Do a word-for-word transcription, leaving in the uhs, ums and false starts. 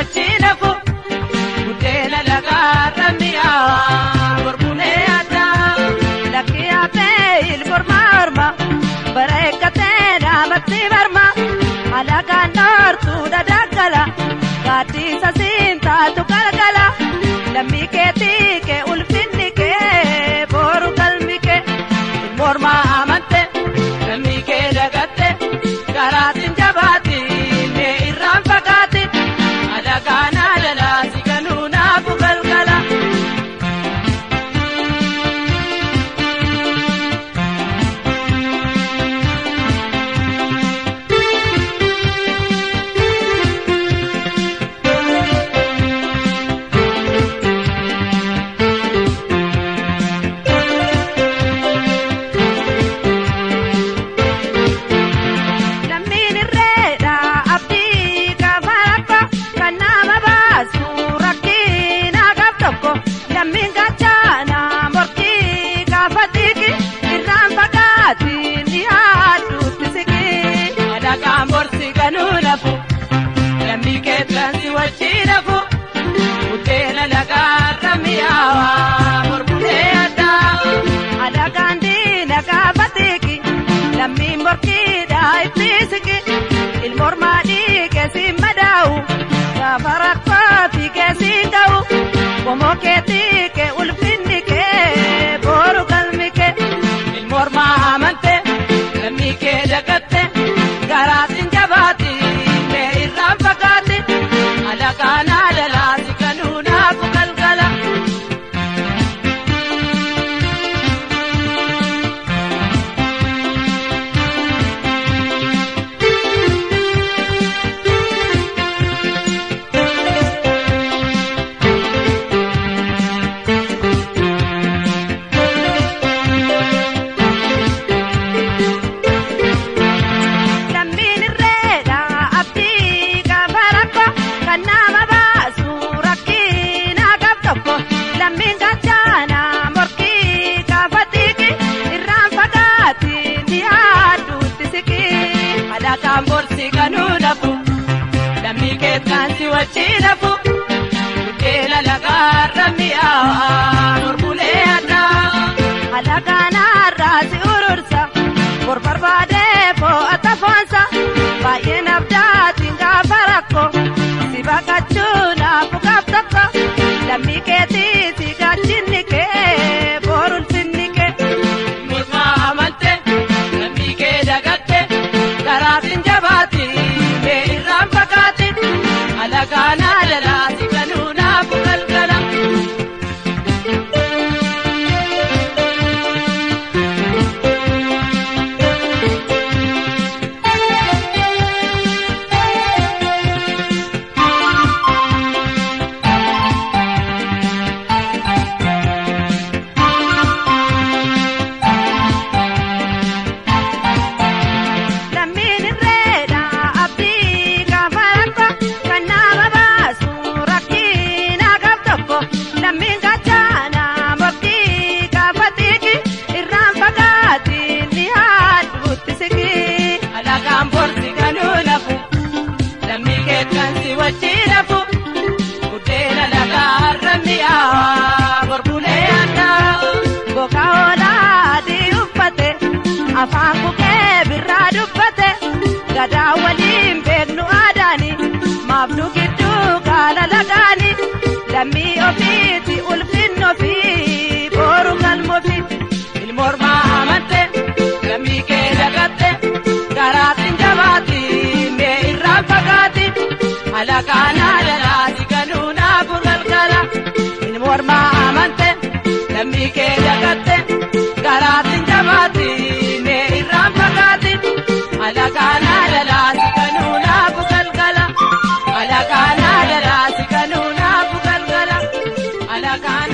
wachinafu Budena lagarra miya Borbune ada Lakia peil bormarma Barekatena mati barma Alaga nortu dadakala Gati sasinta tu kalkala Lammi ke tike ulfinni ke boru kalmi ke Borma amante Lammi ke dagatte Garatin jabati ne irram fakati Alaga nalala sikanuna bukalkala wachinafu Budena lagarra miya Borbune ada Alaga ndina kafatiki Lammi morkida iblisiki Ilmormadi kesi madau Kafarakati kesi gau Komoketi ke ulfinni ke boru kalmi ke Ilmorma amante Lammi ke dagatte Garatin jabati me irram fakati Alakana lala sikanuna bukalkala Borsi kanunafu Lammi ke tansi wachinafu Budena lagarra miya Borbune ada Alaga narrasi urursa Bor barbade fo atafonsa Bayen abdatin gafarakko Sibakachuna fukaptakko Lammi ke tisi gachinni ke borul finni ke Murma amante Lammi ke dagatte Garatin jabati me irram fakati Alaga nalala sikanuna bukalkala wachinafu Budena lagarra miya Borbune ada Boka ola di uffate Afaan kukee birra dubbate Gadaa waliin beeknu aadaani Maafnu gidduu gaala lagaani Lammii ofiiti ulfinno fi boru galmo fi Ilmormaa amante Lammii kee dagatte Garaatin jabaati mee irraan fagaati Alakana lala sikanuna bukalkala Ilmorma amante Lammi ke dagatte Garatin jabati me irram fakati Alakana lala sikanuna bukalkala Alakana lala sikanuna bukalkala Alakana